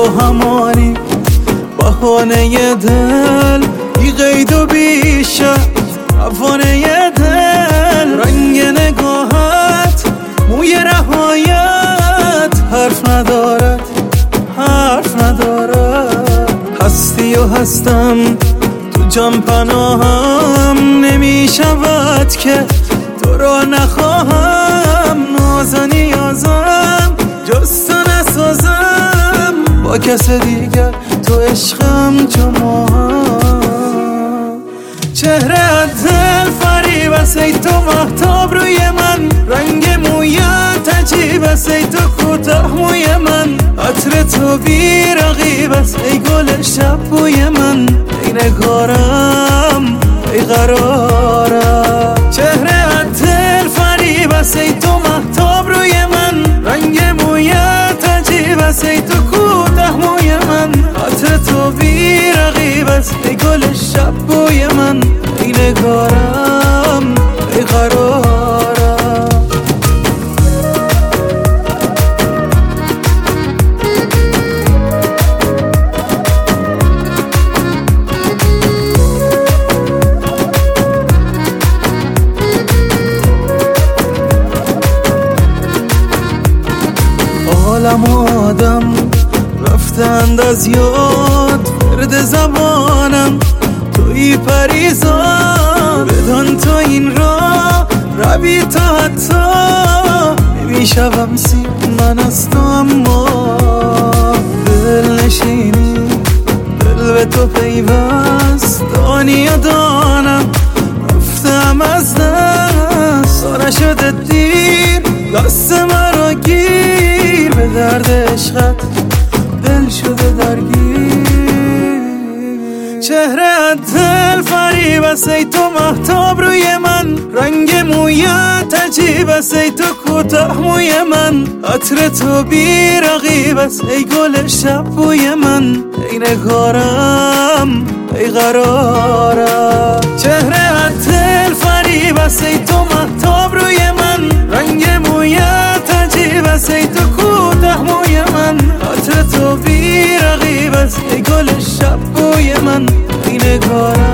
با همانی بهانه دل بی قید و بی شرط افانه دل رنگ نگاهت موی رهایت حرف ندارد هستی و هستم تو جان پناهم نمی شود که تو را نخواهم نازنی آزم جز تو نسازم با کس دیگر تو عشقم چو ماهم چهره دل فریب است ای تو مهتاب روی من رنگ مویت عجیب است ای تو کوتاه موی من عطر تو بی رقیب است ای گل شب بوی من ای نگارم ای قرارم چهره دل فریب است ای تو مهتاب روی من رنگ مویت عجیب است ای تو کوتاه موی من عطر تو بی رقیب است ای گل شب بوی من ای نگارم ای قرارم عالم آدم رفتند از یاد فرد زبانم توی پریزاد بدان تو این را روی تا حتی نمیشوم سیر من از تو اما دل نشینی دل به تو پیوست دانی و دانم رفتم از دست نشده دیر دست مرا گیر به درد عشقت دل شده درگیر چهره دل فریب است ای تو مهتاب روی من رنگ مویت عجیب است ای تو کوتاه موی من عطر تو بی رقیب است ای گل شب بوی من ای نگارم ای قرارم چهره دل فریب است ای تو مهتاب روی من رنگ مویت عجیب است ای تو کوتاه موی من عطر تو بی رقیب است ای گل شب بوی من ای نگارم